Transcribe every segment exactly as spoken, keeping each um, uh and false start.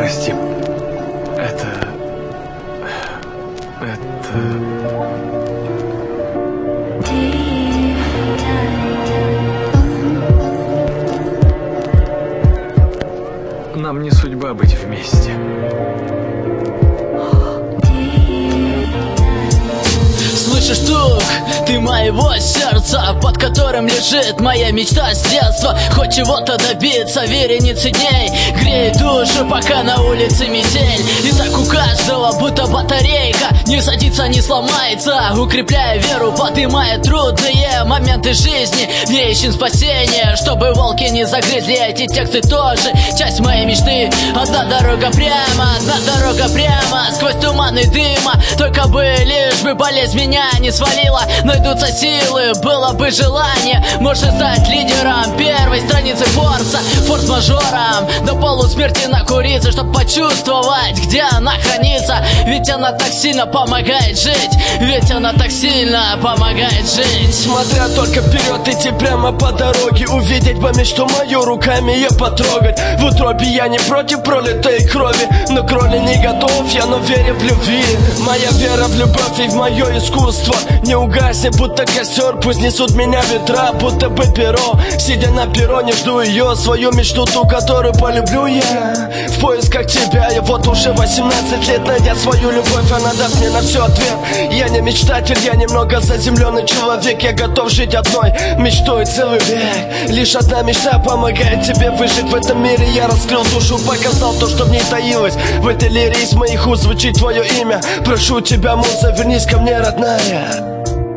Прости. Это... Это... Нам не судьба быть вместе. Слышишь стук, ты моего сердца, под которым лежит моя мечта с детства. Хоть чего-то добиться, вереницы дней, греет душу, пока на улице метель. И так у каждого будто батарейка, не садится, не сломается, укрепляя веру, поднимая трудные моменты жизни. В ней ищем спасение, чтобы волки не загрызли. Эти тексты тоже часть моей мечты. Одна дорога прямо, одна дорога прямо, сквозь туманы дыма. Только бы, лишь бы болезнь меня не свалила. Найдутся силы, было бы желание. Можно стать лидером первой страницы Форса, форс-мажором, до полусмерти накуриться, чтоб почувствовать, где она хранится. Ведь она так сильно помогает жить, ведь она так сильно помогает жить. Смотря только вперед, идти прямо по дороге, увидеть бы мечту мою, руками ее потрогать. В утробе я не против пролитой крови, но к роли не готов я, но верю в любви. Моя вера в любовь и в мое искусство не угаснет, будто костер. Пусть несут меня ветра, будто бы перо. Сидя на перроне, жду ее, свою мечту, ту, которую полюблю я. В поисках тебя я вот уже восемнадцать лет, найдя свою любовь, она даст мне на все ответ. Я не мечтатель, я немного заземленный человек. Я готов жить одной мечтой целый век. Лишь одна мечта помогает тебе выжить в этом мире. Я раскрыл душу, показал то, что в ней таилось. В этой лире из моих уст звучит твое имя. Прошу тебя, муза, вернись ко мне, родная.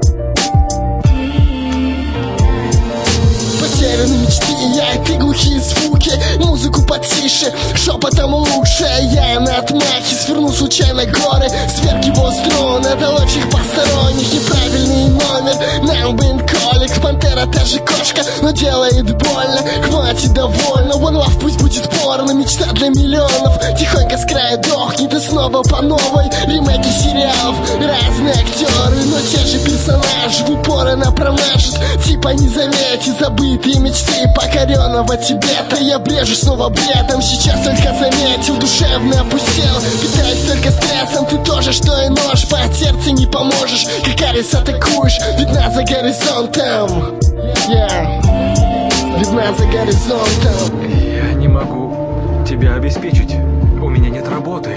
Потеряны мечты, я и ты, глухие звуки. Музыку потише, шепотом лучше. Я и на отмахе сверну случайно горы. Сверх его струн, это ловчих посторонних. Неправильный номер, нам бы инколик. Пантера та же кошка, но делает больно. Хватит, довольно, one love, пусть будет порно. Мечта для миллионов, тихонько с края дохнет. И снова по новой, ремейки сериалов. Разные актеры, но те же персонажи. В упор она промажет, типа не заметит. Забытые мечты покоренного Тибета. Я брежу снова бредом, сейчас только заметил. Душевно опустел, питаюсь только стрессом. Ты тоже, что и нож, по сердцу не поможешь. Как Арис атакуешь, видна за горизонтом. Yeah. Видна за горизонтом. Я не могу тебя обеспечить. У меня нет работы.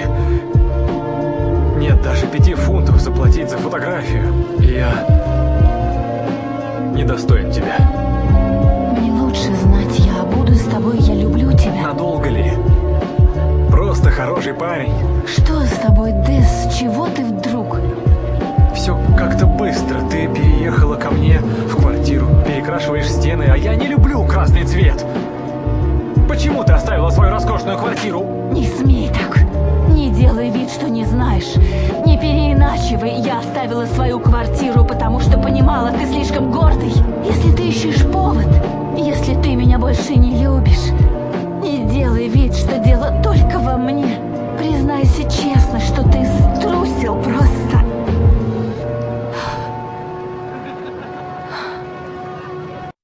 Нет даже пяти фунтов заплатить за фотографию. Я недостоин тебя. Мне лучше знать, я буду с тобой, я люблю тебя. Надолго ли? Просто хороший парень. Что с тобой, Дэс? С чего ты вдруг? Все как-то быстро. Ты переехала ко мне в квартиру, перекрашиваешь стены, а я не люблю красный цвет. Почему ты оставила свою роскошную квартиру? Не смей так. Не делай вид, что не знаешь. Не переиначивай. Я оставила свою квартиру, потому что понимала, ты слишком гордый. Если ты ищешь повод, если ты меня больше не любишь, не делай вид, что